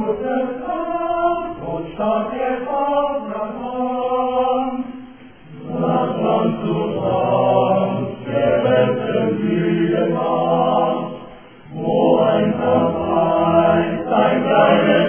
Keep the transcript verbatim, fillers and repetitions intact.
gutes Land, und stark der Abraham. Das Land zu Traum, der besten Mühe war, wo ein Tag ein kleines